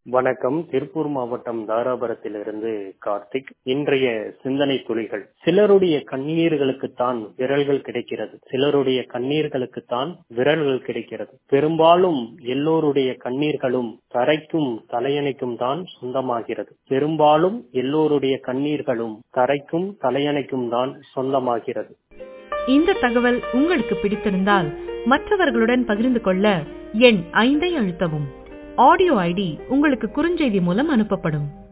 வணக்கம். திருப்பூர் மாவட்டம் தாராபுரத்திலிருந்து கார்த்திக். இன்றைய சிந்தனை துளிகள். சிலருடைய கண்ணீர்களுக்குத்தான் விரல்கள் கிடைக்கிறது, சிலருடைய கண்ணீர்களுக்குத்தான் விரல்கள் கிடைக்கிறது. பெரும்பாலும் எல்லோருடைய கண்ணீர்களும் தரைக்கும் தலையணைக்கும் தான் சொந்தமாகிறது. பெரும்பாலும் எல்லோருடைய கண்ணீர்களும் தரைக்கும் தலையணைக்கும் தான் சொந்தமாகிறது. இந்த தகவல் உங்களுக்கு பிடித்திருந்தால் மற்றவர்களுடன் பகிர்ந்து கொள்ள எண் 5 அழுத்தவும். ஆடியோ ஐடி உங்களுக்கு குறுஞ்செய்தி மூலம் அனுப்பப்படும்.